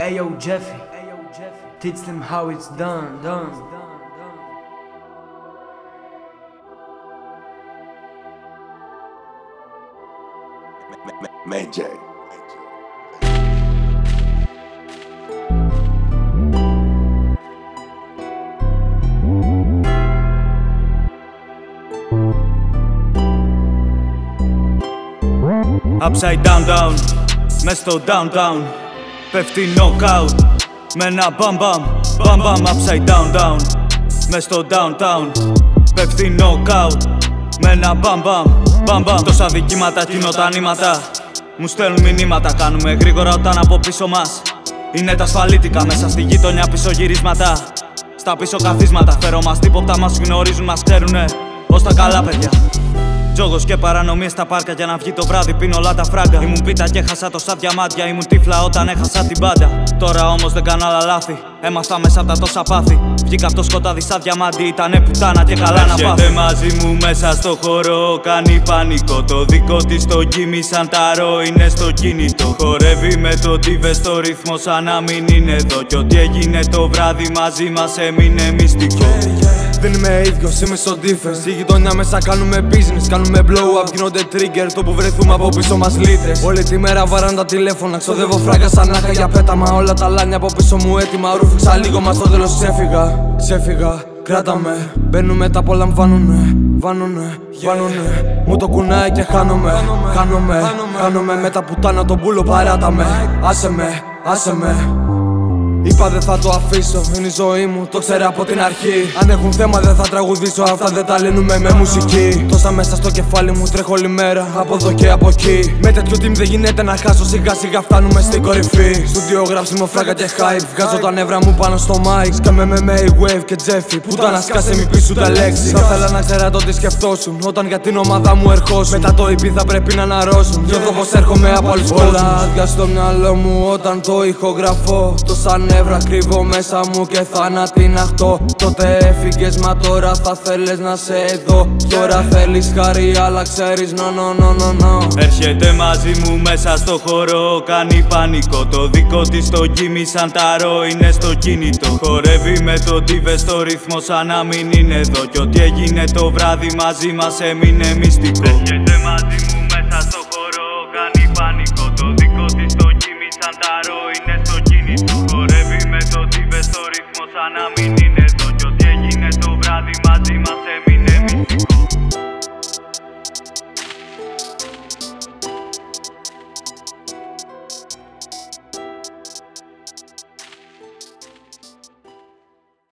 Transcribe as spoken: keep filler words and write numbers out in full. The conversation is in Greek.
Ayo Jeffy, teach them how it's done, done. Mayj. Upside down down, μες στο downtown πέφτει knockout με ένα bam bam, bam bam. Upside down down, μες στο downtown πέφτει knockout με ένα bam bam, bam bam. Τόσα δικήματα κοινώ τα νήματα μου στέλνουν μηνύματα. Κάνουμε γρήγορα όταν από πίσω μας είναι τα ασφαλίτικα. Μέσα στη γειτονιά πίσω γυρίσματα, στα πίσω καθίσματα. Φερόμαστε ύποπτα, μας γνωρίζουν, μας ξέρουνε ως τα καλά παιδιά. Τζόγος και παρανομίες στα πάρκα για να βγει το βράδυ, πίνω όλα τα φράγκα. Ήμουν πίτα και έχασα τόσα διαμάντια, ήμουν τύφλα όταν έχασα την πάντα. Τώρα όμως δεν κάνω άλλα λάθη, έμαθα μέσα απ' τα τόσα πάθη. Βγήκα απ' το σκοτάδι σαν διαμάντι, ήτανε πουτάνα και καλά να πάθει. Έρχεται μαζί μου μέσα στο χώρο, κάνει πανικό. Το δικό της το γκίμι σαν ταρό είναι στο κινητό. Χορεύει με το τίβε στο ρυθμό σαν να μην είναι εδώ. Κι ό,τι έγινε το βράδυ μαζί μας έμεινε μυστικό. Δεν είμαι ίδιος, είμαι στο defense. Στη γειτονιά μέσα κάνουμε business, κάνουμε blow up, γίνονται trigger. Το που βρεθούμε από πίσω μας λύτρες. Όλη τη μέρα βαράνε τα τηλέφωνα, ξοδεύω φράγκα σαν νάχα για πέταμα. Όλα τα λάνια από πίσω μου έτοιμα, ρούφηξα λίγο μα στο τέλος ξέφυγα. Ξέφυγα, κράτα με, μπαίνουνε, τα απολαμβάνουνε. Βάνουνε, βάνουνε, μου το κουνάει και χάνομαι. Χάνομαι, χάνομαι με τα πουτάνα τον πούλο, παράτα με. Άσε με, άσε με. Είπα δεν θα το αφήσω, είναι η ζωή μου, το ξέρω από την αρχή. Αν έχουν θέμα δεν θα τραγουδήσω, αυτά δεν τα λύνουμε με μουσική. Τόσα μέσα στο κεφάλι μου τρέχω όλη μέρα, από εδώ και από εκεί. Με τέτοιο team δεν γίνεται να χάσω, σιγά σιγά φτάνουμε στην κορυφή. Στούντιο γράψιμο, φράγκα και hype, βγάζω τα νεύρα μου πάνω στο mic. Σκάμε με Mayweather και Jeffy, που τα να σκάσε μη πεις ούτε λέξη. Θα ήθελα να ξέρατε ότι σκεφτόσουν, όταν για την ομάδα μου ερχόσουν. Μετά το ι πι θα πρέπει να αναρρώσουν, νιώθω πως έρχομαι από άλλους κόσμους. Όλα άδεια στο μυαλό μου όταν το ηχογραφώ. Τόσα νεύρα κρύβω μέσα μου και θανατιναχτώ. Τότε έφυγες μα τώρα θα θέλεις να σε εδώ. Τώρα θέλεις χάρη αλλά ξέρεις no no no no no. Έρχεται μαζί μου μέσα στο χώρο, κάνει πανικό. Το δικό της το γκίμι σαν ταρό είναι στο κινητό. Χορεύει με το τίβε στο ρυθμό σαν να μην είναι εδώ. Κι ό,τι έγινε το βράδυ μαζί μας έμεινε μυστικό. Έρχεται μαζί μου μέσα στο χώρο, κάνει πανικό. Το δικό της το γκίμι σαν ταρό είναι στο κινητό. Χορεύει με το τίβε στο ρυθμό σαν να μην